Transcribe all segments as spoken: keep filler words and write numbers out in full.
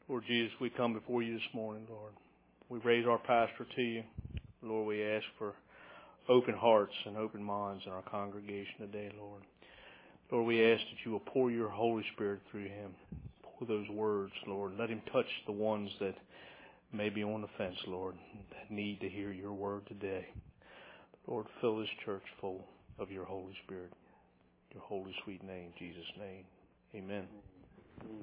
Lord Jesus, we come before you this morning, Lord. We raise our pastor to you. Lord, we ask for open hearts and open minds in our congregation today, Lord. Lord, we ask that you will pour your Holy Spirit through him. Pour those words, Lord. Let him touch the ones that may be on the fence, Lord, that need to hear your word today. Lord, fill this church full of your Holy Spirit. Your holy, sweet name, Jesus' name. Amen. Amen.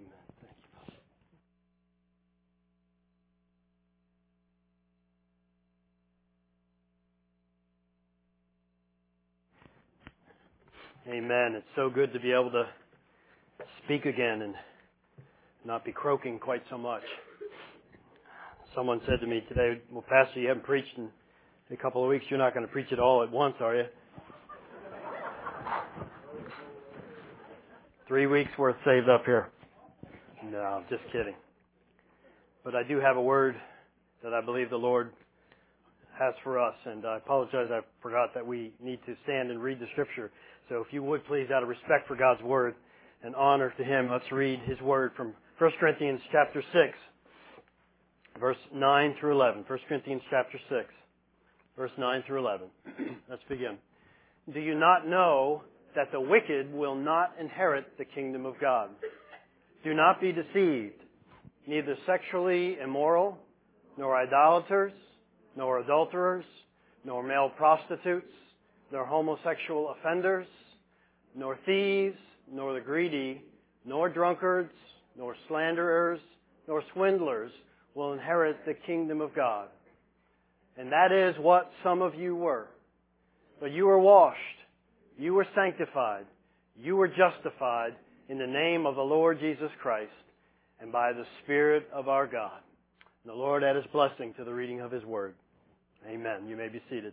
Amen. It's so good to be able to speak again and not be croaking quite so much. Someone said to me today, well, Pastor, you haven't preached in a couple of weeks. You're not going to preach it all at once, are you? Three weeks worth saved up here. No, I'm just kidding. But I do have a word that I believe the Lord has for us. And I apologize, I forgot that we need to stand and read the Scripture. So if you would please, out of respect for God's Word and honor to Him, let's read His Word from First Corinthians chapter six, verse nine through eleven. First Corinthians chapter six, verse nine through eleven. Let's begin. Do you not know that the wicked will not inherit the kingdom of God? Do not be deceived. Neither sexually immoral, nor idolaters, nor adulterers, nor male prostitutes, nor homosexual offenders, nor thieves, nor the greedy, nor drunkards, nor slanderers, nor swindlers will inherit the kingdom of God. And that is what some of you were. But you were washed, you were sanctified, you were justified in the name of the Lord Jesus Christ and by the Spirit of our God. And the Lord add His blessing to the reading of His Word. Amen. You may be seated.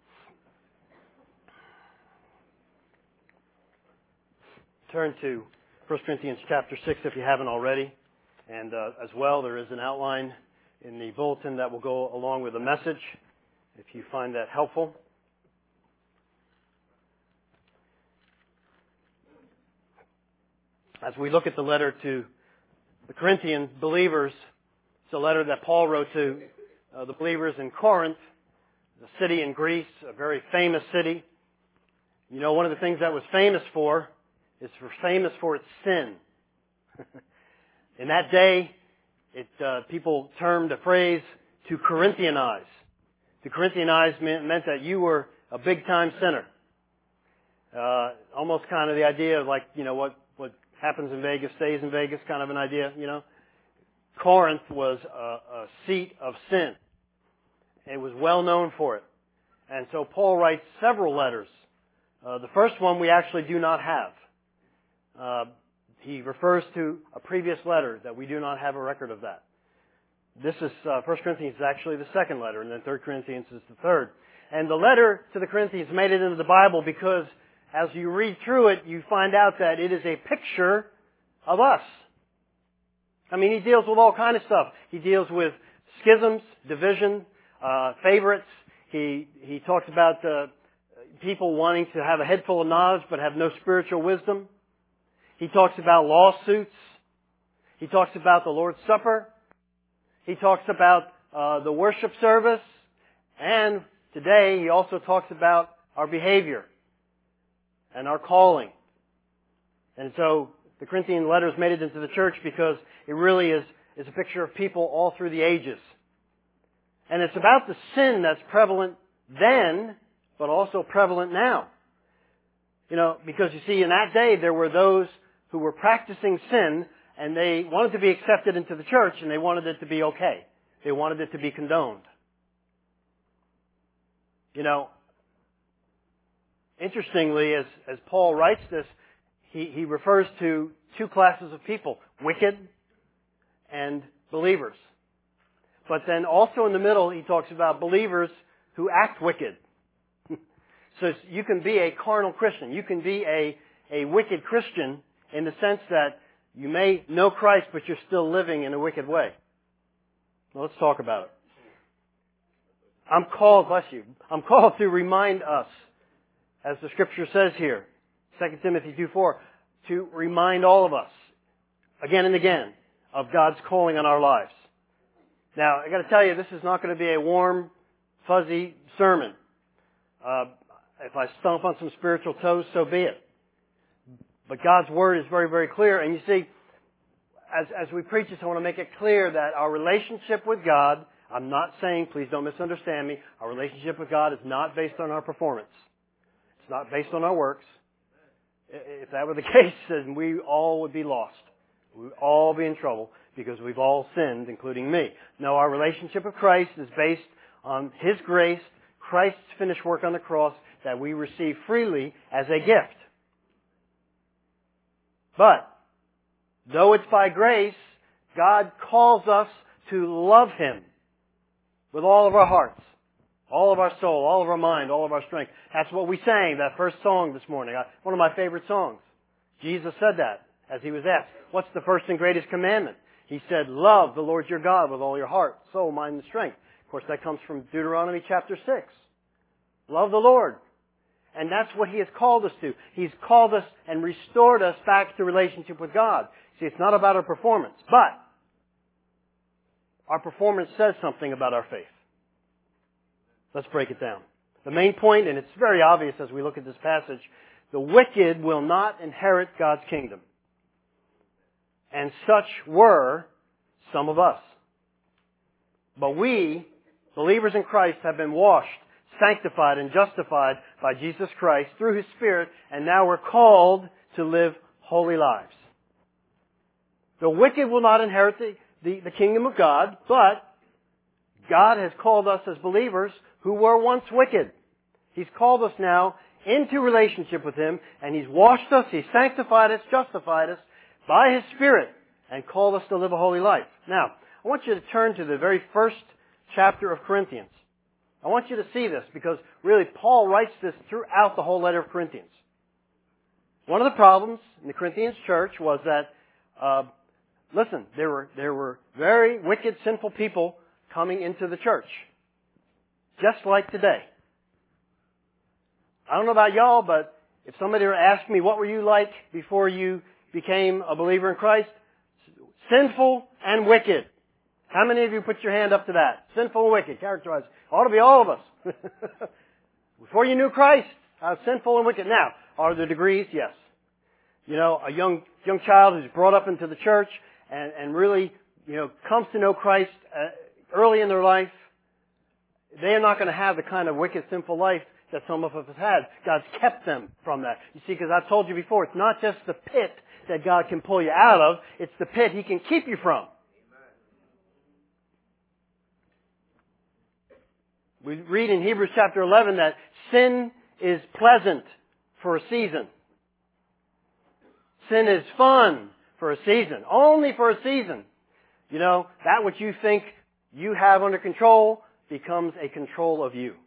Turn to First Corinthians chapter six if you haven't already. And uh, as well, there is an outline in the bulletin that will go along with the message, if you find that helpful. As we look at the letter to the Corinthian believers, it's a letter that Paul wrote to uh, the believers in Corinth, the city in Greece, a very famous city. You know, one of the things that was famous for is for famous for its sin. In that day, it uh, people termed a phrase to Corinthianize. To Corinthianize meant, meant that you were a big-time sinner. Uh, almost kind of the idea of like, you know, what, what happens in Vegas stays in Vegas kind of an idea, you know. Corinth was a, a seat of sin. It was well known for it. And so Paul writes several letters. Uh, the first one we actually do not have. Uh, he refers to a previous letter that we do not have a record of that. This is, uh, First Corinthians is actually the second letter, and then Third Corinthians is the third. And the letter to the Corinthians made it into the Bible because as you read through it, you find out that it is a picture of us. I mean, he deals with all kind of stuff. He deals with schisms, division, uh, favorites. He, he talks about, uh, people wanting to have a head full of knowledge but have no spiritual wisdom. He talks about lawsuits. He talks about the Lord's Supper. He talks about uh, the worship service. And today he also talks about our behavior and our calling. And so the Corinthian letters made it into the church because it really is, is a picture of people all through the ages. And it's about the sin that's prevalent then, but also prevalent now. You know, because you see, in that day there were those who were practicing sin, and they wanted to be accepted into the church, and they wanted it to be okay. They wanted it to be condoned. You know, interestingly, as, as Paul writes this, he, he refers to two classes of people, wicked and believers. But then also in the middle, he talks about believers who act wicked. So you can be a carnal Christian. You can be a, a wicked Christian in the sense that you may know Christ, but you're still living in a wicked way. Well, let's talk about it. I'm called, bless you, I'm called to remind us, as the Scripture says here, Second Timothy two four, to remind all of us, again and again, of God's calling on our lives. Now, I got to tell you, this is not going to be a warm, fuzzy sermon. Uh, if I stomp on some spiritual toes, so be it. But God's Word is very, very clear. And you see, as, as we preach this, I want to make it clear that our relationship with God, I'm not saying, please don't misunderstand me, our relationship with God is not based on our performance. It's not based on our works. If that were the case, then we all would be lost. We would all be in trouble because we've all sinned, including me. No, our relationship with Christ is based on His grace, Christ's finished work on the cross that we receive freely as a gift. But, though it's by grace, God calls us to love Him with all of our hearts, all of our soul, all of our mind, all of our strength. That's what we sang, that first song this morning. One of my favorite songs. Jesus said that as He was asked, what's the first and greatest commandment? He said, love the Lord your God with all your heart, soul, mind, and strength. Of course, that comes from Deuteronomy chapter six. Love the Lord. And that's what He has called us to. He's called us and restored us back to relationship with God. See, it's not about our performance, but our performance says something about our faith. Let's break it down. The main point, and it's very obvious as we look at this passage, the wicked will not inherit God's kingdom. And such were some of us. But we, believers in Christ, have been washed, sanctified, and justified by Jesus Christ through His Spirit, and now we're called to live holy lives. The wicked will not inherit the, the, the kingdom of God, but God has called us as believers who were once wicked. He's called us now into relationship with Him, and He's washed us, He's sanctified us, justified us by His Spirit, and called us to live a holy life. Now, I want you to turn to the very first chapter of Corinthians. I want you to see this because really Paul writes this throughout the whole letter of Corinthians. One of the problems in the Corinthians church was that, uh, listen, there were, there were very wicked, sinful people coming into the church. Just like today. I don't know about y'all, but if somebody were to ask me, what were you like before you became a believer in Christ? Sinful and wicked. How many of you put your hand up to that? Sinful and wicked, characterized. Ought to be all of us. Before you knew Christ, I was sinful and wicked. Now, are there degrees? Yes. You know, a young young child who's brought up into the church and, and really, you know, comes to know Christ uh, early in their life, they are not going to have the kind of wicked, sinful life that some of us have had. God's kept them from that. You see, because I've told you before, it's not just the pit that God can pull you out of, it's the pit He can keep you from. We read in Hebrews chapter eleven that sin is pleasant for a season. Sin is fun for a season. Only for a season. You know, that which you think you have under control becomes a control of you.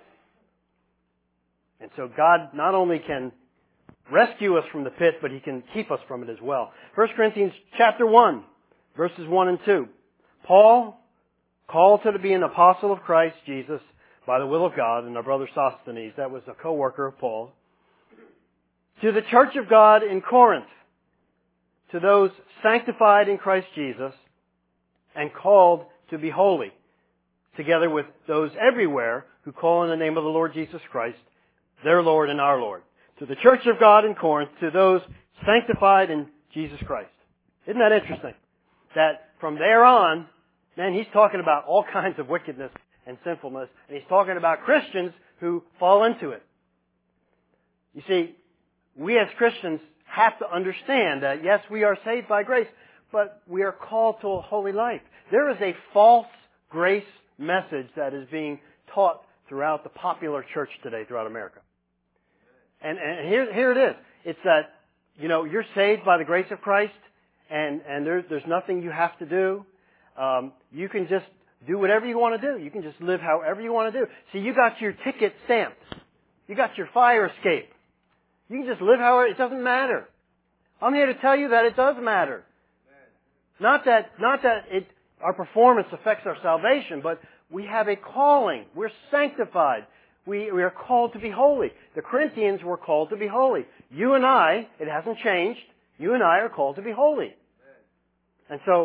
And so God not only can rescue us from the pit, but He can keep us from it as well. First Corinthians chapter one, verses one and two. Paul, called to be an apostle of Christ Jesus by the will of God, and our brother Sosthenes, that was a co-worker of Paul, to the church of God in Corinth, to those sanctified in Christ Jesus and called to be holy, together with those everywhere who call on the name of the Lord Jesus Christ, their Lord and our Lord. To the church of God in Corinth, to those sanctified in Jesus Christ. Isn't that interesting? That from there on, man, he's talking about all kinds of wickedness and sinfulness, and he's talking about Christians who fall into it. You see, we as Christians have to understand that, yes, we are saved by grace, but we are called to a holy life. There is a false grace message that is being taught throughout the popular church today throughout America. And, and here, here it is. It's that, you know, you're saved by the grace of Christ, and, and there, there's nothing you have to do. Um, you can just do whatever you want to do. You can just live however you want to do. See, you got your ticket stamped. You got your fire escape. You can just live however, it doesn't matter. I'm here to tell you that it does matter. Not that, not that it, our performance affects our salvation, but we have a calling. We're sanctified. We, we are called to be holy. The Corinthians were called to be holy. You and I, it hasn't changed. You and I are called to be holy. And so,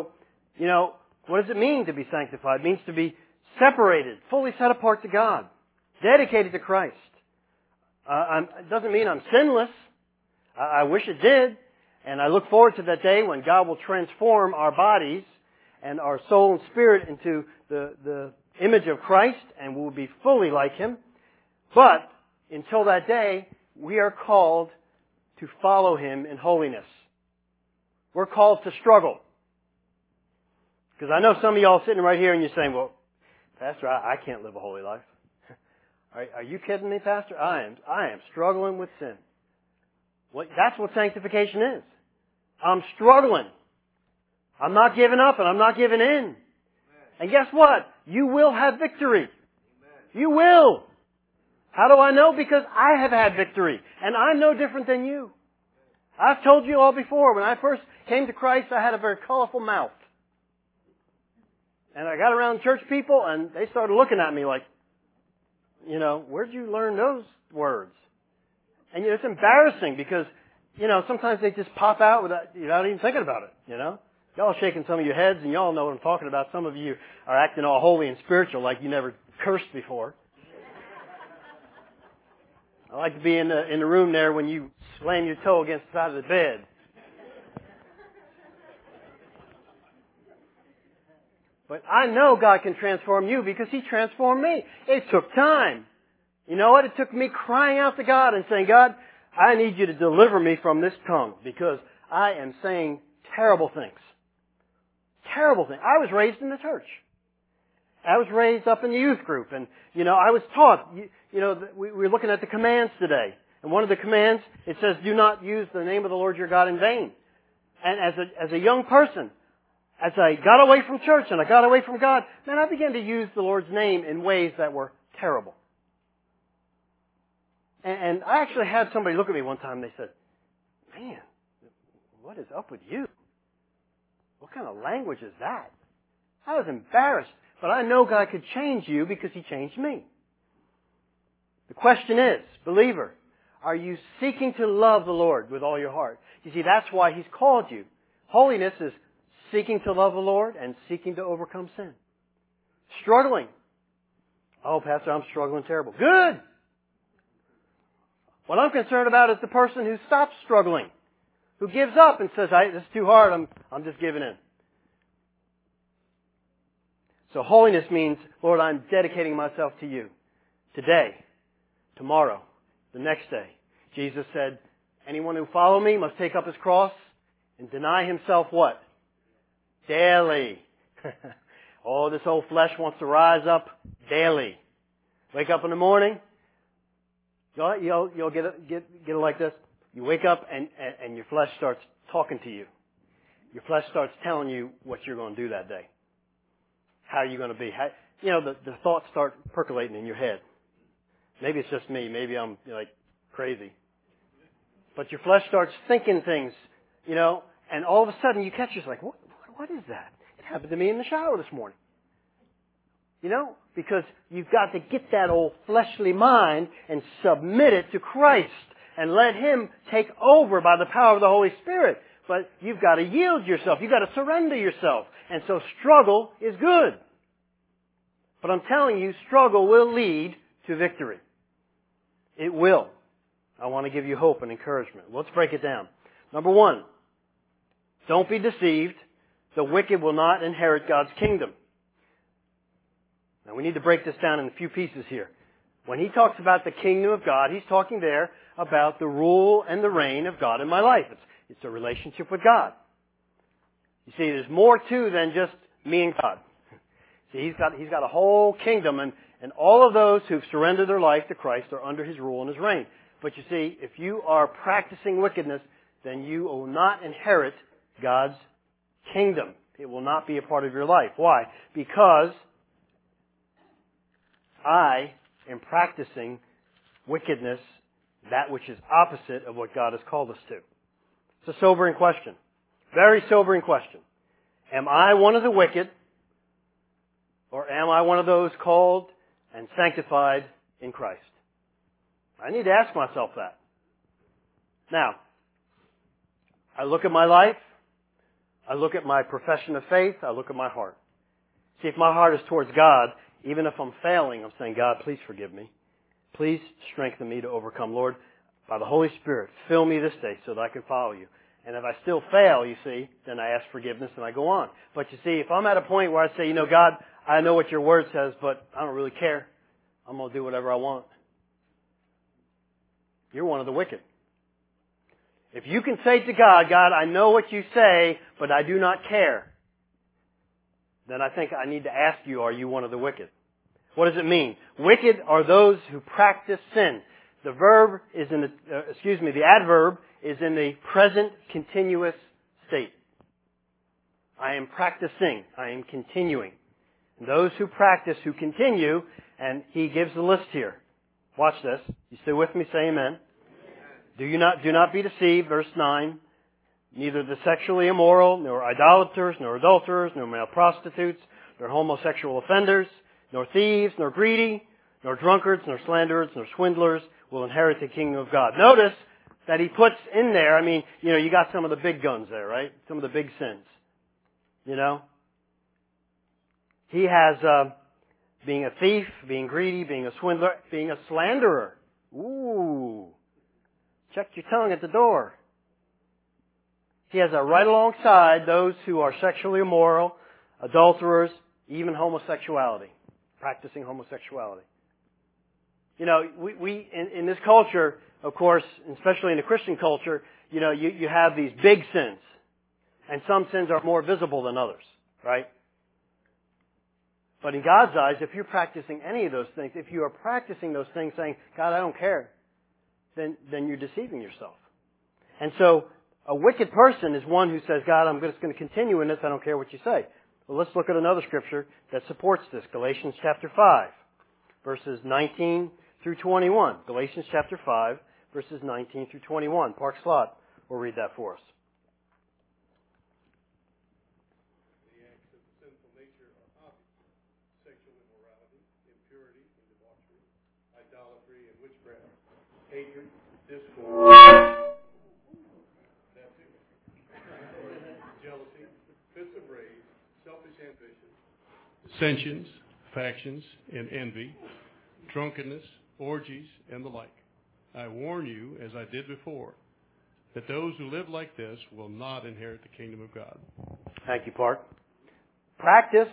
You know, what does it mean to be sanctified? It means to be separated, fully set apart to God, dedicated to Christ. Uh, I'm, it doesn't mean I'm sinless. I, I wish it did. And I look forward to that day when God will transform our bodies and our soul and spirit into the, the image of Christ, and we'll be fully like Him. But until that day, we are called to follow Him in holiness. We're called to struggle. Because I know some of y'all sitting right here and you're saying, well, Pastor, I, I can't live a holy life. Are, are you kidding me, Pastor? I am, I am struggling with sin. Well, that's what sanctification is. I'm struggling. I'm not giving up and I'm not giving in. And guess what? You will have victory. You will. How do I know? Because I have had victory. And I'm no different than you. I've told you all before, when I first came to Christ, I had a very colorful mouth. And I got around church people and they started looking at me like, you know, where'd you learn those words? And you know, it's embarrassing because, you know, sometimes they just pop out without, you're not even thinking about it, you know? Y'all shaking some of your heads and y'all know what I'm talking about. Some of you are acting all holy and spiritual like you never cursed before. I like to be in the, in the room there when you slam your toe against the side of the bed. But I know God can transform you because He transformed me. It took time. You know what? It took me crying out to God and saying, God, I need you to deliver me from this tongue because I am saying terrible things. Terrible things. I was raised in the church. I was raised up in the youth group and, you know, I was taught, you, you know, we, we were looking at the commands today. And one of the commands, it says, do not use the name of the Lord your God in vain. And as a, as a young person, as I got away from church and I got away from God, man, I began to use the Lord's name in ways that were terrible. And, and I actually had somebody look at me one time and they said, man, what is up with you? What kind of language is that? I was embarrassed. But I know God could change you because He changed me. The question is, believer, are you seeking to love the Lord with all your heart? You see, that's why He's called you. Holiness is seeking to love the Lord and seeking to overcome sin. Struggling. Oh, Pastor, I'm struggling terrible. Good. What I'm concerned about is the person who stops struggling, who gives up and says, I, this is too hard, I'm, I'm just giving in. So holiness means, Lord, I'm dedicating myself to you. Today, tomorrow, the next day. Jesus said, anyone who follow me must take up his cross and deny himself what? Daily. Oh, this old flesh wants to rise up daily. Wake up in the morning. You'll, you'll, you'll get, it, get, get it like this. You wake up and, and, and your flesh starts talking to you. Your flesh starts telling you what you're going to do that day. How you're going to be. How, you know, the, the thoughts start percolating in your head. Maybe it's just me. Maybe I'm like crazy. But your flesh starts thinking things, you know, and all of a sudden you catch yourself like, what, what is that? It happened to me in the shower this morning. You know, because you've got to get that old fleshly mind and submit it to Christ and let Him take over by the power of the Holy Spirit. But you've got to yield yourself. You've got to surrender yourself. And so struggle is good. But I'm telling you, struggle will lead to victory. It will. I want to give you hope and encouragement. Let's break it down. Number one, don't be deceived. The wicked will not inherit God's kingdom. Now we need to break this down in a few pieces here. When he talks about the kingdom of God, he's talking there about the rule and the reign of God in my life. It's, it's a relationship with God. You see, there's more to than just me and God. See, he's got, he's got a whole kingdom, and, and all of those who've surrendered their life to Christ are under His rule and His reign. But you see, if you are practicing wickedness, then you will not inherit God's kingdom. It will not be a part of your life. Why? Because I am practicing wickedness, that which is opposite of what God has called us to. It's a sobering question. Very sobering question. Am I one of the wicked, or am I one of those called and sanctified in Christ? I need to ask myself that. Now, I look at my life. I look at my profession of faith. I look at my heart. See, if my heart is towards God, even if I'm failing, I'm saying, God, please forgive me. Please strengthen me to overcome. Lord, by the Holy Spirit, fill me this day so that I can follow you. And if I still fail, you see, then I ask forgiveness and I go on. But you see, if I'm at a point where I say, you know, God, I know what your word says, but I don't really care. I'm going to do whatever I want. You're one of the wicked. If you can say to God, God, I know what you say, but I do not care, then I think I need to ask you, are you one of the wicked? What does it mean? Wicked are those who practice sin. The verb is in the, uh, excuse me, the adverb is in the present continuous state. I am practicing. I am continuing. And those who practice, who continue, and he gives the list here. Watch this. You still with me? Say amen. Do you not, do not be deceived, verse nine. Neither the sexually immoral, nor idolaters, nor adulterers, nor male prostitutes, nor homosexual offenders, nor thieves, nor greedy, nor drunkards, nor slanderers, nor swindlers will inherit the kingdom of God. Notice that he puts in there, I mean, you know, you got some of the big guns there, right? Some of the big sins. You know? He has uh, being a thief, being greedy, being a swindler, being a slanderer. Ooh. Check your tongue at the door. He has a right alongside those who are sexually immoral, adulterers, even homosexuality, practicing homosexuality. You know, we, we in, in this culture, of course, especially in the Christian culture, you know, you, you have these big sins. And some sins are more visible than others, right? But in God's eyes, if you're practicing any of those things, if you are practicing those things saying, God, I don't care, then, then you're deceiving yourself. And so, a wicked person is one who says, God, I'm just going to continue in this, I don't care what you say. Well, let's look at another scripture that supports this. Galatians chapter five, verses nineteen through twenty-one. Galatians chapter five, verses nineteen through twenty-one. Park Slot will read that for us. The acts of the sinful nature are obvious: sexual immorality, impurity and debauchery, idolatry and witchcraft, hatred, discord, jealousy, fits of rage, selfish ambition, dissensions, factions, and envy, drunkenness, orgies, and the like. I warn you, as I did before, that those who live like this will not inherit the kingdom of God. Thank you, Park. Practice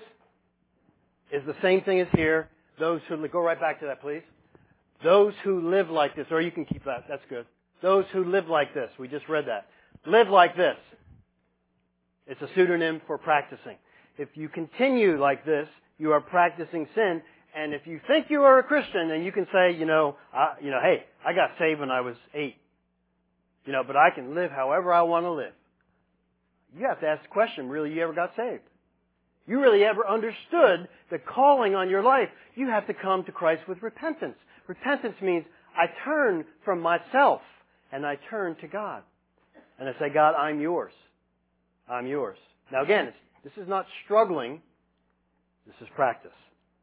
is the same thing as here. Those who, go right back to that, please. Those who live like this, or you can keep that, that's good. Those who live like this, we just read that. Live like this. It's a pseudonym for practicing. If you continue like this, you are practicing sin. And if you think you are a Christian, then you can say, you know, I, you know, hey, I got saved when I was eight. You know, but I can live however I want to live. You have to ask the question, really, you ever got saved? You really ever understood the calling on your life? You have to come to Christ with repentance. Repentance means I turn from myself and I turn to God. And I say, God, I'm yours. I'm yours. Now again, it's, this is not struggling. This is practice.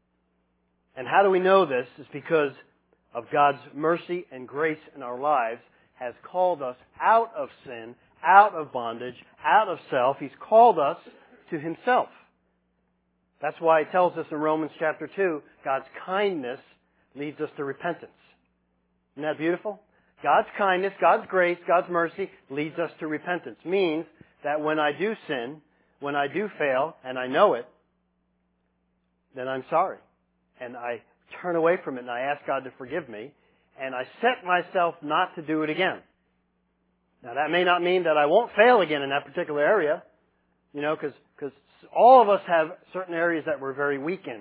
And how do we know this? It's because of God's mercy and grace in our lives has called us out of sin, out of bondage, out of self. He's called us to Himself. That's why it tells us in Romans chapter two, God's kindness leads us to repentance. Isn't that beautiful? God's kindness, God's grace, God's mercy leads us to repentance. Means that when I do sin, when I do fail, and I know it, then I'm sorry. And I turn away from it and I ask God to forgive me. And I set myself not to do it again. Now that may not mean that I won't fail again in that particular area. You know, because because all of us have certain areas that we're very weak in.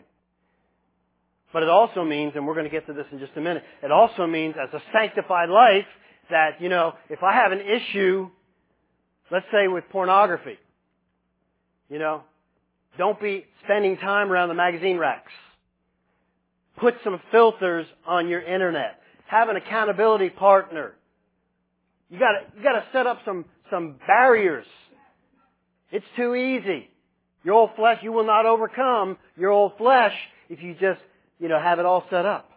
But it also means, and we're going to get to this in just a minute, it also means as a sanctified life that, you know, if I have an issue, let's say with pornography, you know, don't be spending time around the magazine racks. Put some filters on your internet. Have an accountability partner. You gotta, you gotta set up some, some barriers. It's too easy. Your old flesh, you will not overcome your old flesh if you just, you know, have it all set up.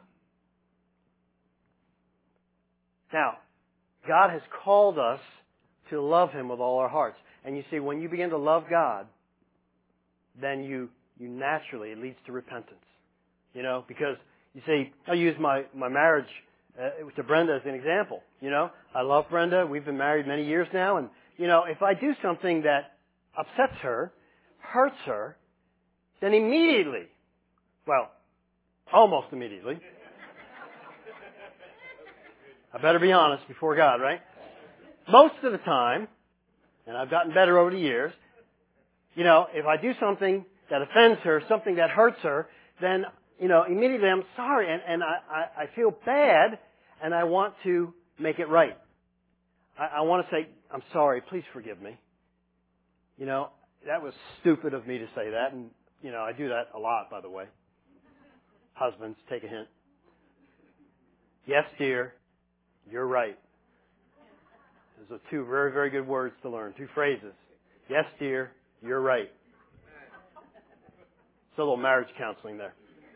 Now, God has called us to love Him with all our hearts. And you see, when you begin to love God, then you, you naturally, it leads to repentance. You know, because you see, I use my, my marriage uh, to Brenda as an example. You know, I love Brenda. We've been married many years now. And, you know, if I do something that upsets her, hurts her, then immediately, well, almost immediately, I better be honest before God, right? Most of the time, and I've gotten better over the years, you know, if I do something that offends her, something that hurts her, then, you know, immediately I'm sorry, and, and I, I, I feel bad, and I want to make it right. I, I want to say, I'm sorry, please forgive me. You know, that was stupid of me to say that, and, you know, I do that a lot, by the way. Husbands, take a hint. Yes, dear, you're right. Those are two very, very good words to learn, two phrases. Yes, dear, you're right. It's a little marriage counseling there.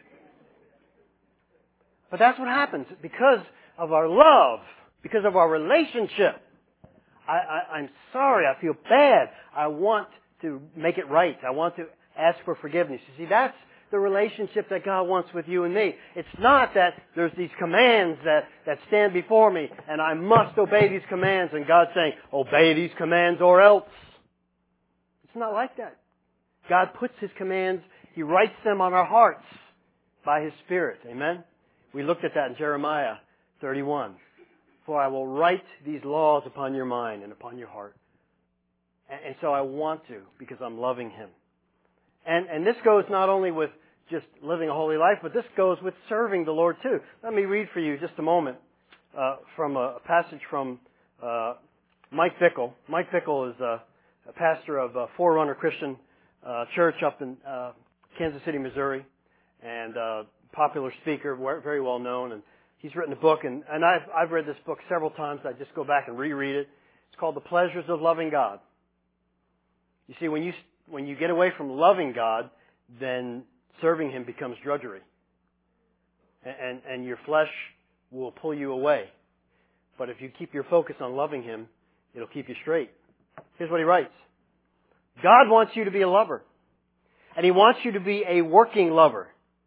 But that's what happens because of our love, because of our relationship. I, I, I'm sorry, I feel bad. I want to make it right. I want to ask for forgiveness. You see, that's the relationship that God wants with you and me. It's not that there's these commands that, that stand before me and I must obey these commands and God's saying, obey these commands or else. It's not like that. God puts His commands, He writes them on our hearts by His Spirit. Amen? We looked at that in Jeremiah thirty-one. For I will write these laws upon your mind and upon your heart. And, and so I want to because I'm loving Him. And, and this goes not only with just living a holy life, but this goes with serving the Lord too. Let me read for you just a moment uh, from a, a passage from uh, Mike Bickle. Mike Bickle is a, a pastor of a Forerunner Christian uh, Church up in uh, Kansas City, Missouri, and uh, popular speaker, very well known. And he's written a book, and, and I've, I've read this book several times. I just go back and reread it. It's called The Pleasures of Loving God. You see, when you when you get away from loving God, then serving Him becomes drudgery. And, and, and your flesh will pull you away. But if you keep your focus on loving Him, it'll keep you straight. Here's what he writes. God wants you to be a lover. And He wants you to be a working lover.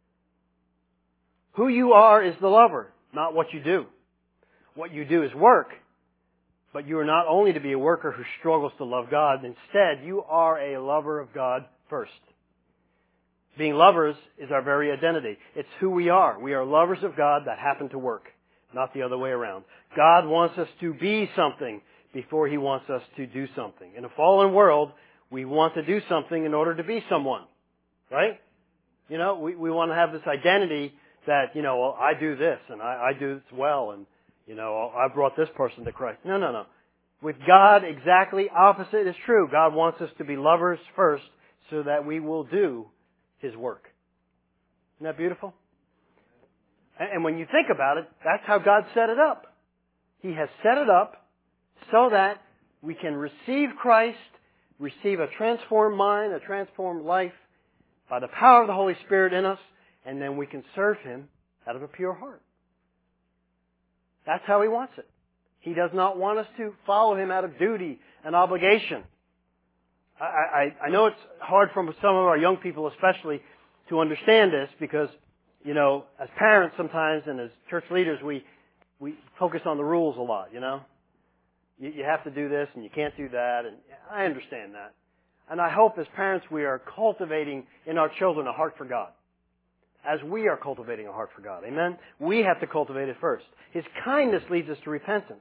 Who you are is the lover, not what you do. What you do is work. But you are not only to be a worker who struggles to love God. Instead, you are a lover of God first. Being lovers is our very identity. It's who we are. We are lovers of God that happen to work, not the other way around. God wants us to be something before He wants us to do something. In a fallen world, we want to do something in order to be someone. Right? You know, we, we want to have this identity that, you know, well, I do this and I, I do this well and, you know, I brought this person to Christ. No, no, no. With God, exactly opposite is true. God wants us to be lovers first so that we will do His work. Isn't that beautiful? And, and when you think about it, that's how God set it up. He has set it up so that we can receive Christ, receive a transformed mind, a transformed life by the power of the Holy Spirit in us, and then we can serve Him out of a pure heart. That's how He wants it. He does not want us to follow Him out of duty and obligation. I, I, I know it's hard for some of our young people especially to understand this because, you know, as parents sometimes and as church leaders, we, we focus on the rules a lot, you know. You, you have to do this and you can't do that, and I understand that. And I hope as parents we are cultivating in our children a heart for God. As we are cultivating a heart for God. Amen? We have to cultivate it first. His kindness leads us to repentance.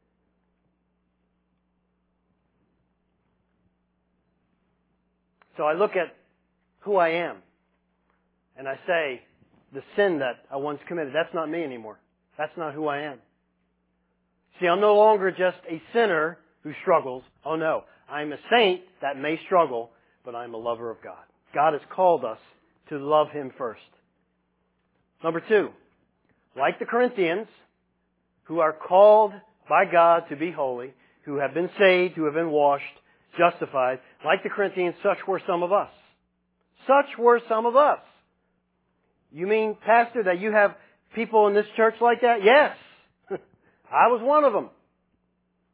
So I look at who I am and I say, the sin that I once committed, that's not me anymore. That's not who I am. See, I'm no longer just a sinner who struggles. Oh no, I'm a saint that may struggle, but I'm a lover of God. God has called us to love Him first. Number two, like the Corinthians, who are called by God to be holy, who have been saved, who have been washed, justified, like the Corinthians, such were some of us. Such were some of us. You mean, Pastor, that you have people in this church like that? Yes. I was one of them.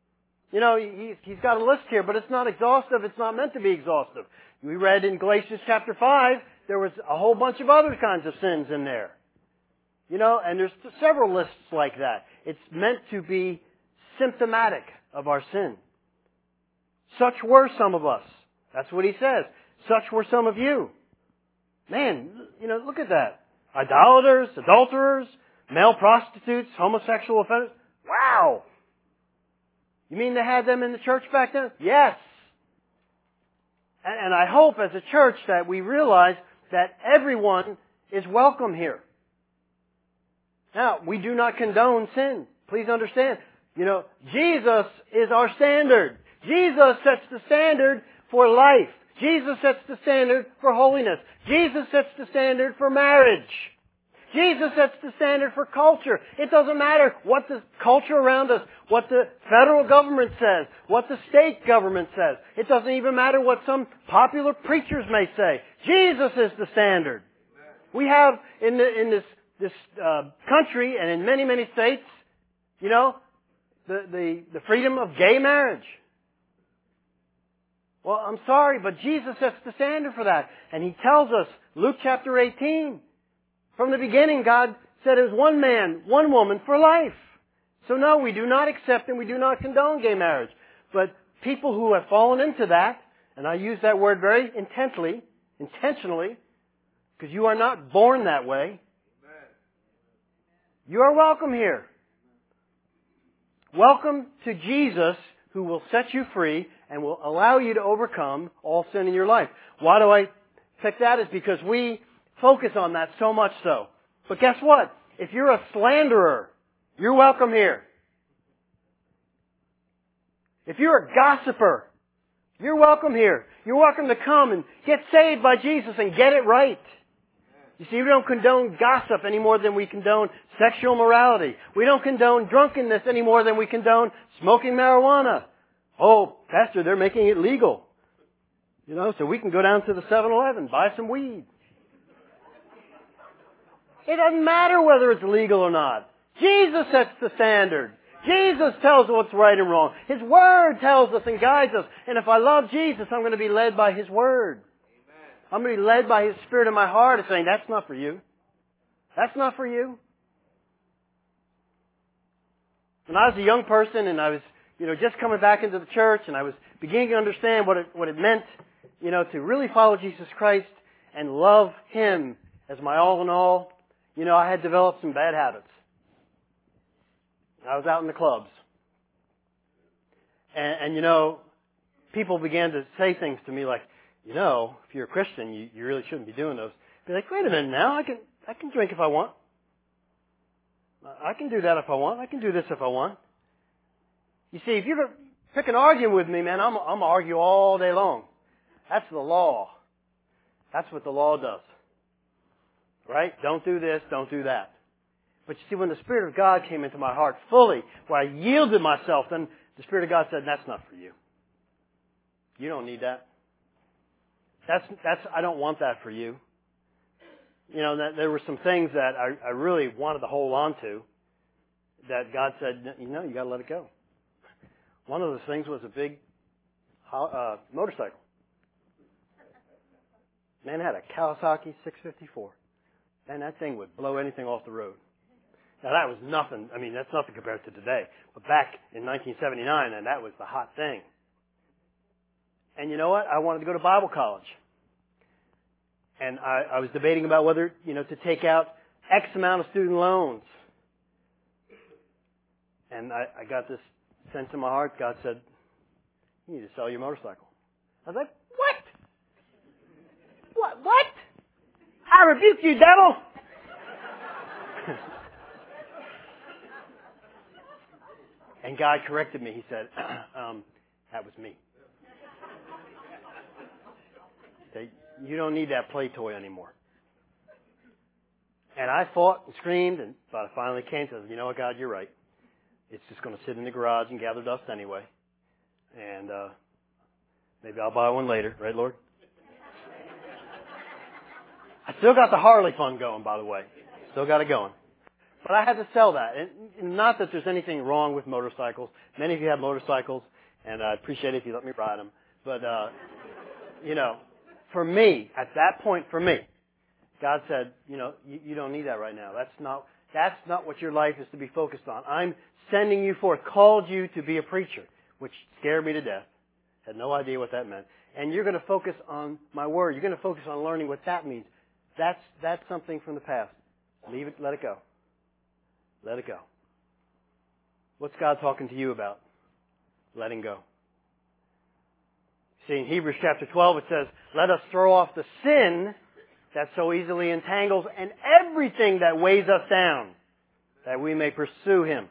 You know, he's, he's got a list here, but it's not exhaustive. It's not meant to be exhaustive. We read in Galatians chapter five, there was a whole bunch of other kinds of sins in there. You know, and there's several lists like that. It's meant to be symptomatic of our sin. Such were some of us. That's what he says. Such were some of you. Man, you know, look at that. Idolaters, adulterers, male prostitutes, homosexual offenders. Wow! You mean they had them in the church back then? Yes. And, and I hope as a church that we realize that everyone is welcome here. Now, we do not condone sin. Please understand. You know, Jesus is our standard. Jesus sets the standard for life. Jesus sets the standard for holiness. Jesus sets the standard for marriage. Jesus sets the standard for culture. It doesn't matter what the culture around us, what the federal government says, what the state government says. It doesn't even matter what some popular preachers may say. Jesus is the standard. We have in the, in this this uh, country and in many many states, you know, the the the freedom of gay marriage. Well, I'm sorry, but Jesus sets the standard for that. And He tells us, Luke chapter eighteen, from the beginning God said it was one man, one woman for life. So no, we do not accept and we do not condone gay marriage. But people who have fallen into that, and I use that word very intently, intentionally, because you are not born that way, you are welcome here. Welcome to Jesus, who will set you free and will allow you to overcome all sin in your life. Why do I pick that? Is because we focus on that so much so. But guess what? If you're a slanderer, you're welcome here. If you're a gossiper, you're welcome here. You're welcome to come and get saved by Jesus and get it right. You see, we don't condone gossip any more than we condone sexual morality. We don't condone drunkenness any more than we condone smoking marijuana. Oh, Pastor, they're making it legal. You know, so we can go down to the seven eleven, buy some weed. It doesn't matter whether it's legal or not. Jesus sets the standard. Jesus tells us what's right and wrong. His Word tells us and guides us. And if I love Jesus, I'm going to be led by His Word. I'm going to be led by His Spirit in my heart and saying, that's not for you. That's not for you. When I was a young person and I was, you know, just coming back into the church and I was beginning to understand what it, what it meant, you know, to really follow Jesus Christ and love Him as my all in all, you know, I had developed some bad habits. I was out in the clubs. And, and you know, people began to say things to me like, you know, if you're a Christian, you, you really shouldn't be doing those. Be like, wait a minute now, I can I can drink if I want. I can do that if I want. I can do this if I want. You see, if you're going to pick an argument with me, man, I'm, I'm going to argue all day long. That's the law. That's what the law does. Right? Don't do this, don't do that. But you see, when the Spirit of God came into my heart fully, where I yielded myself, then the Spirit of God said, that's not for you. You don't need that. That's, that's, I don't want that for you. You know, that there were some things that I, I really wanted to hold on to that God said, you know, you gotta let it go. One of those things was a big, uh, motorcycle. Man had a Kawasaki six fifty-four. And that thing would blow anything off the road. Now that was nothing, I mean, that's nothing compared to today. But back in nineteen seventy-nine, and that was the hot thing. And you know what? I wanted to go to Bible college. And I, I was debating about whether, you know, to take out X amount of student loans. And I, I got this sense in my heart. God said, you need to sell your motorcycle. I was like, what? What? What? I rebuke you, devil! And God corrected me. He said, um, that was me. They, you don't need that play toy anymore. And I fought and screamed, and but I finally came to, you know what, God, you're right. It's just going to sit in the garage and gather dust anyway. And uh, maybe I'll buy one later, right, Lord? I still got the Harley fund going, by the way. Still got it going. But I had to sell that. And not that there's anything wrong with motorcycles. Many of you have motorcycles. and I'd appreciate it if you let me ride them. But, uh, you know, for me, at that point for me, God said, you know, you, you don't need that right now. That's not, that's not what your life is to be focused on. I'm sending you forth, called you to be a preacher, which scared me to death. Had no idea what that meant. And you're going to focus on my word. You're going to focus on learning what that means. That's, that's something from the past. Leave it, let it go. Let it go. What's God talking to you about? Letting go. See, in Hebrews chapter twelve, it says, let us throw off the sin that so easily entangles and everything that weighs us down, that we may pursue Him.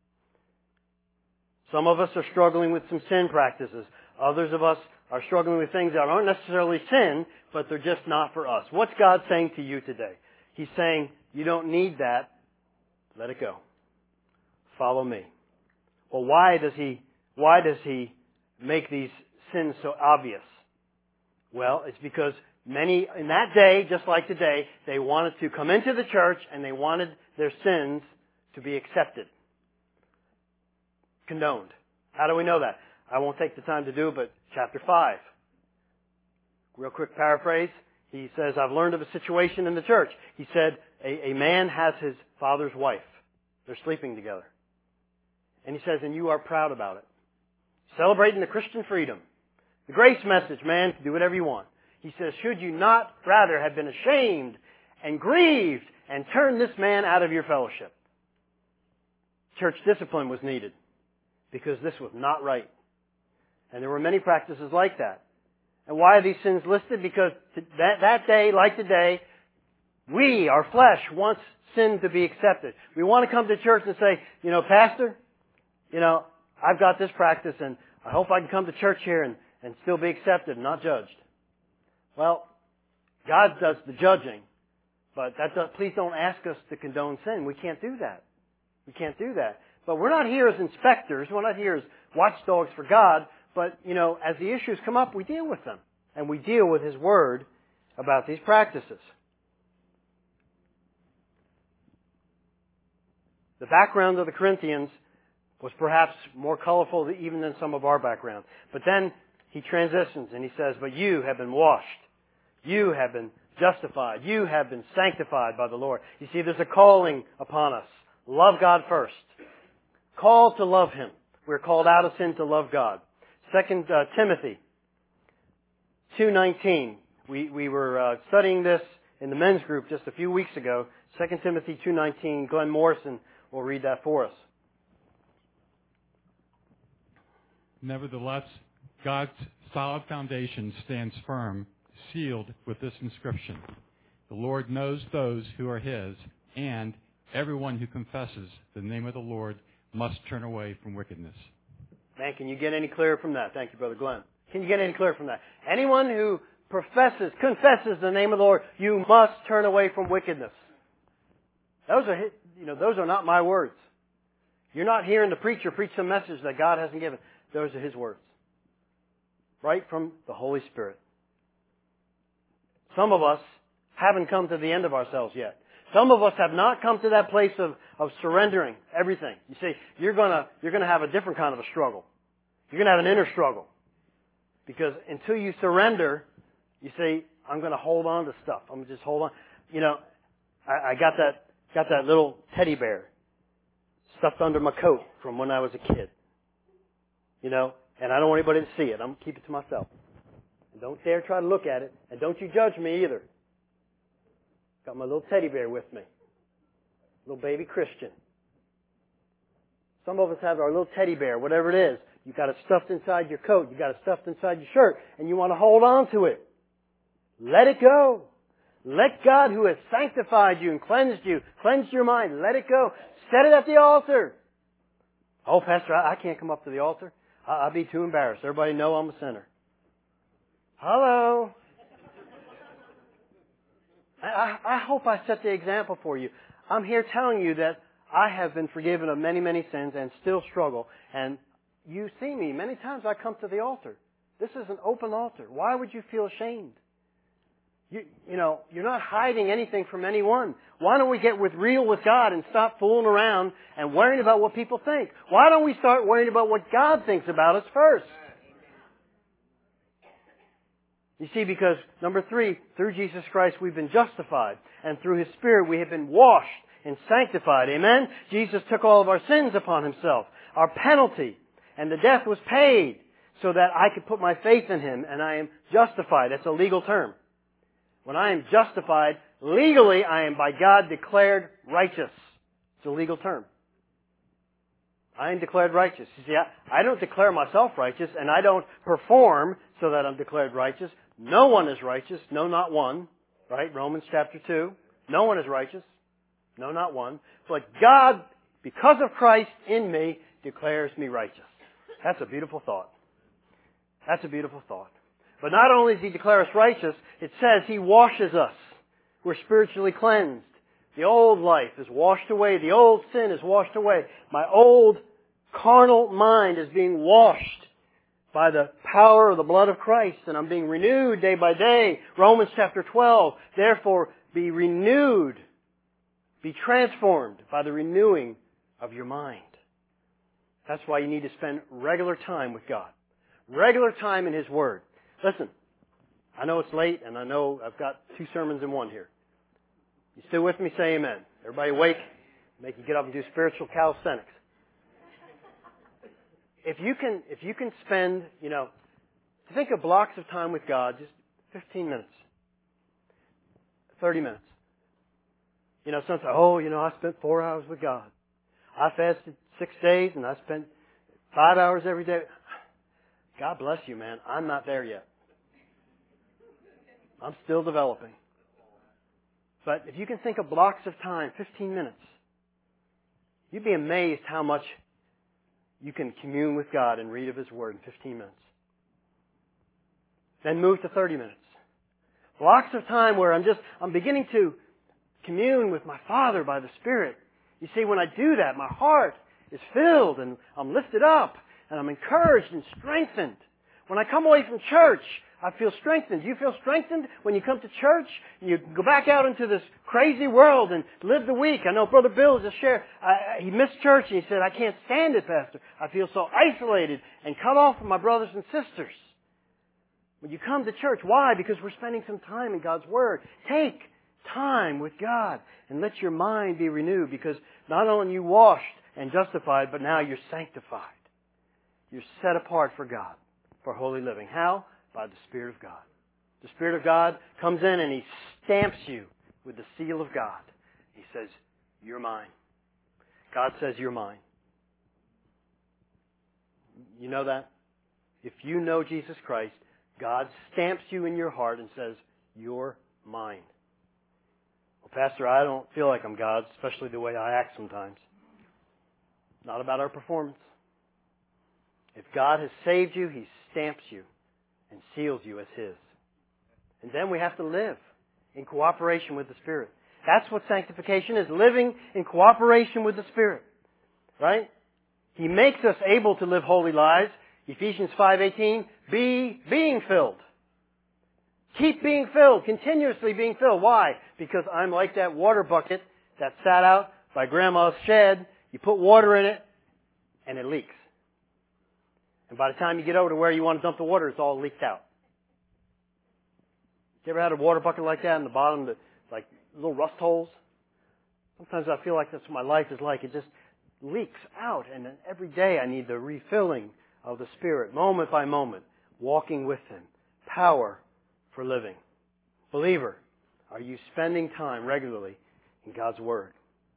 Some of us are struggling with some sin practices. Others of us are struggling with things that aren't necessarily sin, but they're just not for us. What's God saying to you today? He's saying, you don't need that. Let it go. Follow me. Well, why does He, why does He make these sins so obvious? Well, it's because many, in that day, just like today, they wanted to come into the church and they wanted their sins to be accepted. Condoned. How do we know that? I won't take the time to do it, but chapter five. Real quick paraphrase. He says, I've learned of a situation in the church. He said, a, a man has his father's wife. They're sleeping together. And he says, and you are proud about it. Celebrating the Christian freedom. The grace message, man, do whatever you want. He says, should you not rather have been ashamed and grieved and turned this man out of your fellowship? Church discipline was needed because this was not right. And there were many practices like that. And why are these sins listed? Because that, that day, like today, we, our flesh, wants sin to be accepted. We want to come to church and say, you know, Pastor, you know, I've got this practice and I hope I can come to church here and, and still be accepted and not judged. Well, God does the judging, but that does, please don't ask us to condone sin. We can't do that. We can't do that. But we're not here as inspectors. We're not here as watchdogs for God. But, you know, as the issues come up, we deal with them. And we deal with His Word about these practices. The background of the Corinthians was perhaps more colorful even than some of our background. But then he transitions and he says, but you have been washed. You have been justified. You have been sanctified by the Lord. You see, there's a calling upon us. Love God first. Called to love Him. We're called out of sin to love God. Second uh, Timothy two nineteen. We, we were uh, studying this in the men's group just a few weeks ago. Second Timothy two nineteen. Glenn Morrison will read that for us. Nevertheless, God's solid foundation stands firm, sealed with this inscription. The Lord knows those who are His, and everyone who confesses the name of the Lord must turn away from wickedness. Man, can you get any clearer from that? Thank you, Brother Glenn. Can you get any clearer from that? Anyone who professes, confesses the name of the Lord, you must turn away from wickedness. Those are, you know, those are not my words. You're not hearing the preacher preach some message that God hasn't given. Those are His words. Right from the Holy Spirit. Some of us haven't come to the end of ourselves yet. Some of us have not come to that place of, of surrendering everything. You see, you're gonna, you're gonna have a different kind of a struggle. You're gonna have an inner struggle. Because until you surrender, you say, I'm gonna hold on to stuff. I'm gonna just hold on. You know, I, I got that, got that little teddy bear stuffed under my coat from when I was a kid. You know, and I don't want anybody to see it. I'm gonna keep it to myself. And don't dare try to look at it. And don't you judge me either. Got my little teddy bear with me. Little baby Christian. Some of us have our little teddy bear, whatever it is. You got it stuffed inside your coat. You got it stuffed inside your shirt. And you want to hold on to it. Let it go. Let God, who has sanctified you and cleansed you, cleansed your mind, let it go. Set it at the altar. Oh, Pastor, I, I can't come up to the altar. I, I'll be too embarrassed. Everybody know I'm a sinner. Hello. I, I hope I set the example for you. I'm here telling you that I have been forgiven of many, many sins and still struggle. And you see me. Many times I come to the altar. This is an open altar. Why would you feel ashamed? You, you know, you're not hiding anything from anyone. Why don't we get with real with God and stop fooling around and worrying about what people think? Why don't we start worrying about what God thinks about us first? You see, because number three, through Jesus Christ we've been justified, and through His Spirit we have been washed and sanctified. Amen? Jesus took all of our sins upon Himself, our penalty, and the death was paid so that I could put my faith in Him and I am justified. That's a legal term. When I am justified, legally I am by God declared righteous. It's a legal term. I am declared righteous. You see, I, I don't declare myself righteous, and I don't perform so that I'm declared righteous. No one is righteous. No, not one. Right? Romans chapter two. No one is righteous. No, not one. But God, because of Christ in me, declares me righteous. That's a beautiful thought. That's a beautiful thought. But not only does He declare us righteous, it says He washes us. We're spiritually cleansed. The old life is washed away. The old sin is washed away. My old carnal mind is being washed by the power of the blood of Christ, and I'm being renewed day by day. Romans chapter twelve, therefore be renewed, be transformed by the renewing of your mind. That's why you need to spend regular time with God. Regular time in His Word. Listen, I know it's late, and I know I've got two sermons in one here. You still with me? Say amen. Everybody awake? Make you get up and do spiritual calisthenics. If you can, if you can spend, you know, think of blocks of time with God, just fifteen minutes, thirty minutes. You know, some say, oh, you know, I spent four hours with God. I fasted six days and I spent five hours every day. God bless you, man. I'm not there yet. I'm still developing. But if you can think of blocks of time, fifteen minutes, you'd be amazed how much you can commune with God and read of His Word in fifteen minutes. Then move to thirty minutes. Blocks of time where I'm just, I'm beginning to commune with my Father by the Spirit. You see, when I do that, my heart is filled and I'm lifted up and I'm encouraged and strengthened. When I come away from church, I feel strengthened. Do you feel strengthened when you come to church? You go back out into this crazy world and live the week. I know Brother Bill just shared, I, he missed church and he said, I can't stand it, Pastor. I feel so isolated and cut off from my brothers and sisters. When you come to church, why? Because we're spending some time in God's Word. Take time with God and let your mind be renewed, because not only are you washed and justified, but now you're sanctified. You're set apart for God, for holy living. How? By the Spirit of God. The Spirit of God comes in and He stamps you with the seal of God. He says, you're mine. God says, you're mine. You know that? If you know Jesus Christ, God stamps you in your heart and says, you're mine. Well, Pastor, I don't feel like I'm God's, especially the way I act sometimes. Not about our performance. If God has saved you, He stamps you and seals you as His. And then we have to live in cooperation with the Spirit. That's what sanctification is, living in cooperation with the Spirit. Right? He makes us able to live holy lives. Ephesians five eighteen, be being filled. Keep being filled, continuously being filled. Why? Because I'm like that water bucket that sat out by Grandma's shed. You put water in it, and it leaks. And by the time you get over to where you want to dump the water, it's all leaked out. You ever had a water bucket like that in the bottom, that, like little rust holes? Sometimes I feel like that's what my life is like. It just leaks out. And then every day I need the refilling of the Spirit, moment by moment, walking with Him. Power for living. Believer, are you spending time regularly in God's Word?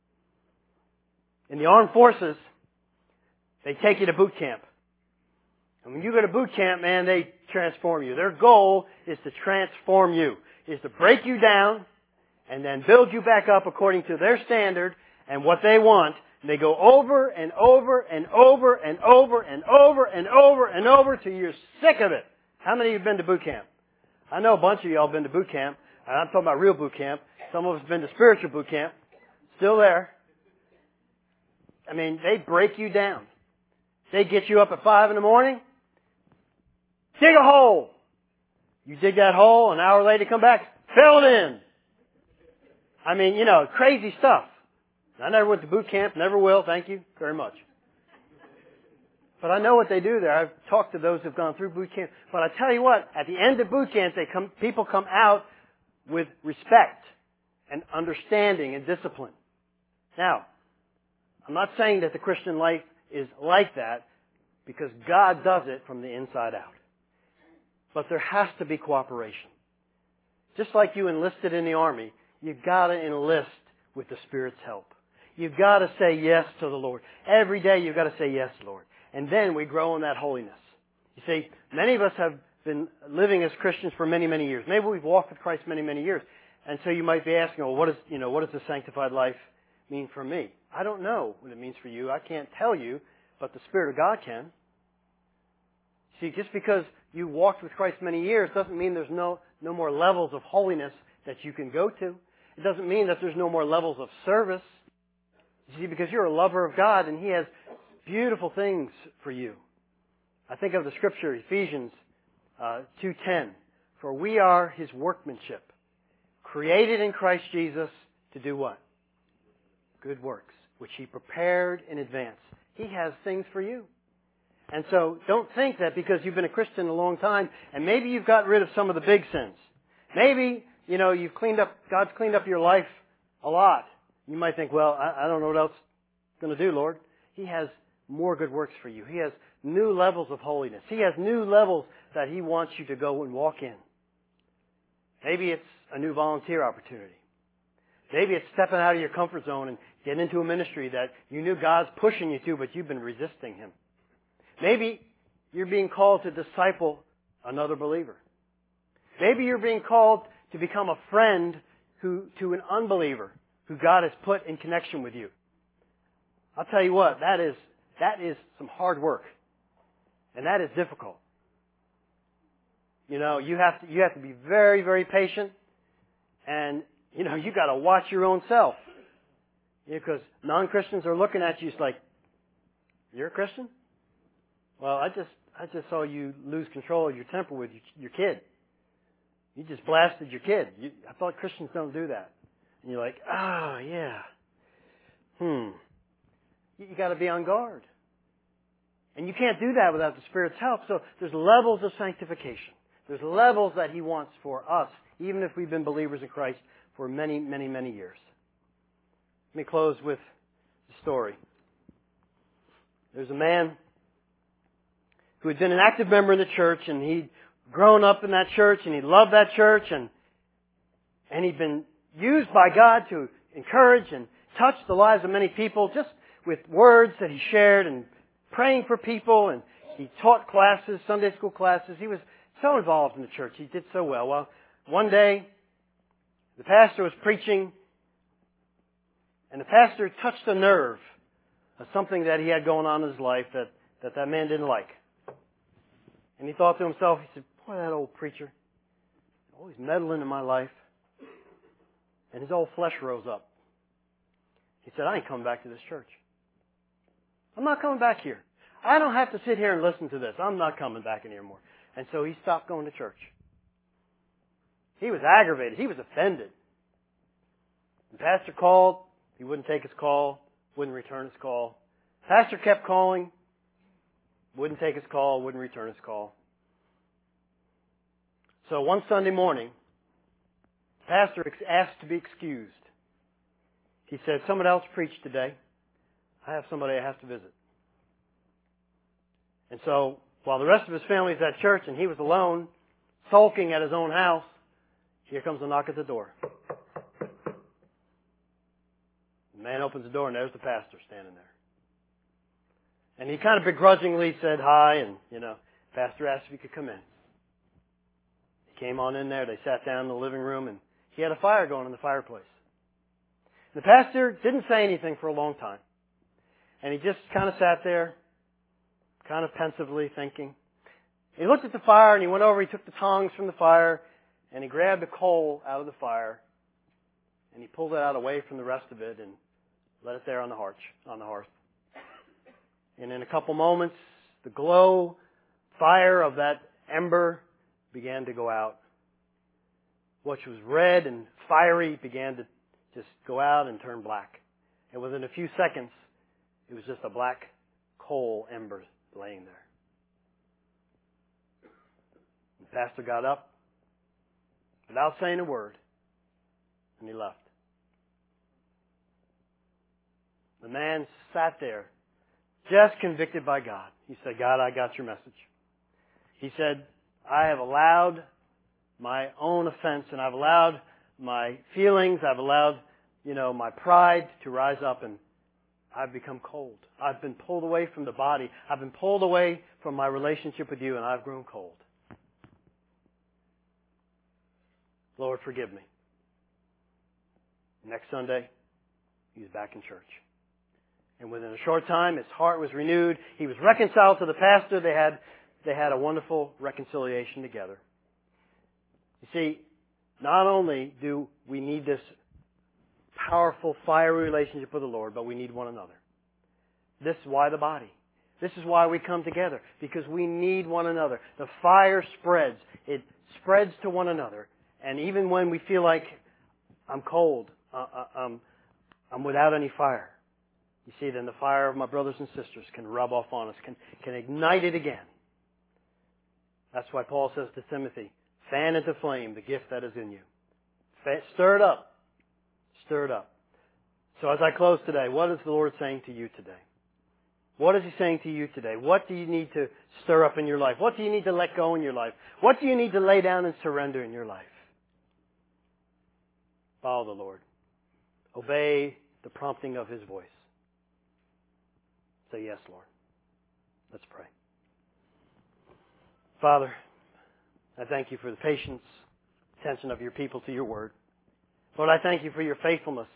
In the armed forces, they take you to boot camp. And when you go to boot camp, man, they transform you. Their goal is to transform you, is to break you down and then build you back up according to their standard and what they want. And they go over and over and over and over and over and over and over till you're sick of it. How many of you have been to boot camp? I know a bunch of y'all have been to boot camp. And I'm talking about real boot camp. Some of us have been to spiritual boot camp. Still there. I mean, they break you down. They get you up at five in the morning. Dig a hole. You dig that hole, an hour later come back. filled in. I mean, you know, crazy stuff. I never went to boot camp, never will, thank you very much. But I know what they do there. I've talked to those who've gone through boot camp. But I tell you what, at the end of boot camp, they come, people come out with respect and understanding and discipline. Now, I'm not saying that the Christian life is like that, because God does it from the inside out. But there has to be cooperation. Just like you enlisted in the army, you've got to enlist with the Spirit's help. You've got to say yes to the Lord. Every day you've got to say yes, Lord. And then we grow in that holiness. You see, many of us have been living as Christians for many, many years. Maybe we've walked with Christ many, many years. And so you might be asking, well, what is, you know, what does the sanctified life mean for me? I don't know what it means for you. I can't tell you, but the Spirit of God can. See, just because you walked with Christ many years doesn't mean there's no, no more levels of holiness that you can go to. It doesn't mean that there's no more levels of service. You see, because you're a lover of God and He has beautiful things for you. I think of the scripture, Ephesians uh, two ten. For we are His workmanship, created in Christ Jesus to do what? Good works, which He prepared in advance. He has things for you. And so don't think that because you've been a Christian a long time and maybe you've got rid of some of the big sins. Maybe, you know, you've cleaned up, God's cleaned up your life a lot. You might think, well, I, I don't know what else I'm going to do, Lord. He has more good works for you. He has new levels of holiness. He has new levels that He wants you to go and walk in. Maybe it's a new volunteer opportunity. Maybe it's stepping out of your comfort zone and getting into a ministry that you knew God's pushing you to, but you've been resisting Him. Maybe you're being called to disciple another believer. Maybe you're being called to become a friend who, to an unbeliever who God has put in connection with you. I'll tell you what, that is, that is some hard work. And that is difficult. You know, you have to, you have to be very, very patient. And, you know, you got to watch your own self. Because non-Christians are looking at you, it's like, you're a Christian? Well, I just, I just saw you lose control of your temper with your, your kid. You just blasted your kid. You, I thought Christians don't do that. And you're like, oh, yeah. Hmm. You, you got to be on guard. And you can't do that without the Spirit's help. So there's levels of sanctification. There's levels that He wants for us, even if we've been believers in Christ for many, many, many years. Let me close with the story. There's a man who had been an active member in the church, and he'd grown up in that church, and he loved that church, and and he'd been used by God to encourage and touch the lives of many people just with words that he shared and praying for people, and he taught classes, Sunday school classes. He was so involved in the church. He did so well. Well, one day, the pastor was preaching, and the pastor touched a nerve of something that he had going on in his life that that, that man didn't like. And he thought to himself, he said, boy, that old preacher, always meddling in my life. And his old flesh rose up. He said, I ain't coming back to this church. I'm not coming back here. I don't have to sit here and listen to this. I'm not coming back in here more. And so he stopped going to church. He was aggravated. He was offended. The pastor called. He wouldn't take his call. Wouldn't return his call. Pastor kept calling. Wouldn't take his call. Wouldn't return his call. So one Sunday morning, the pastor asked to be excused. He said, someone else preached today. I have somebody I have to visit. And so, while the rest of his family is at church and he was alone, sulking at his own house, here comes a knock at the door. The man opens the door and there's the pastor standing there. And he kind of begrudgingly said hi, and, you know, the pastor asked if he could come in. He came on in there. They sat down in the living room, and he had a fire going in the fireplace. The pastor didn't say anything for a long time. And he just kind of sat there, kind of pensively thinking. He looked at the fire, and he went over, he took the tongs from the fire, and he grabbed a coal out of the fire, and he pulled it out away from the rest of it and let it there on the hearth. On the hearth. And in a couple moments, the glow, fire of that ember began to go out. which was red and fiery, began to just go out and turn black. And within a few seconds, it was just a black coal ember laying there. The pastor got up without saying a word, and he left. The man sat there, just convicted by God. He said, God, I got your message. He said, I have allowed my own offense, and I've allowed my feelings, I've allowed, you know, my pride to rise up, and I've become cold. I've been pulled away from the body. I've been pulled away from my relationship with you, and I've grown cold. Lord, forgive me. Next Sunday, he was back in church. And within a short time, his heart was renewed. He was reconciled to the pastor. They had, they had a wonderful reconciliation together. You see, not only do we need this powerful, fiery relationship with the Lord, but we need one another. This is why the body. This is why we come together, because we need one another. The fire spreads. It spreads to one another. And even when we feel like I'm cold, uh, I'm, I'm without any fire, you see, then the fire of my brothers and sisters can rub off on us, can, can ignite it again. That's why Paul says to Timothy, fan into flame the gift that is in you. Stir it up. Stir it up. So as I close today, what is the Lord saying to you today? What is He saying to you today? What do you need to stir up in your life? What do you need to let go in your life? What do you need to lay down and surrender in your life? Follow the Lord. Obey the prompting of His voice. Say yes, Lord. Let's pray. Father, I thank you for the patience, attention of your people to your word. Lord, I thank you for your faithfulness.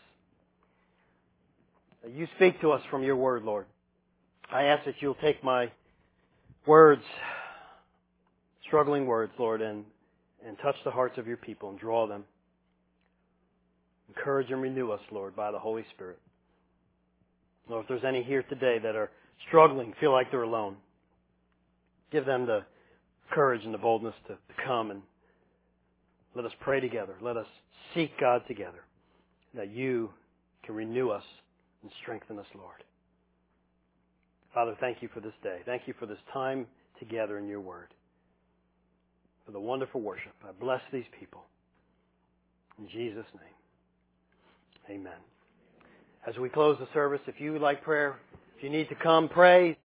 That you speak to us from your word, Lord. I ask that you'll take my words, struggling words, Lord, and, and touch the hearts of your people and draw them. Encourage and renew us, Lord, by the Holy Spirit. Lord, if there's any here today that are struggling, feel like they're alone, give them the courage and the boldness to, to come and let us pray together. Let us seek God together, that you can renew us and strengthen us, Lord. Father, thank you for this day. Thank you for this time together in your word, for the wonderful worship. I bless these people. In Jesus' name, amen. As we close the service, if you would like prayer, if you need to come pray,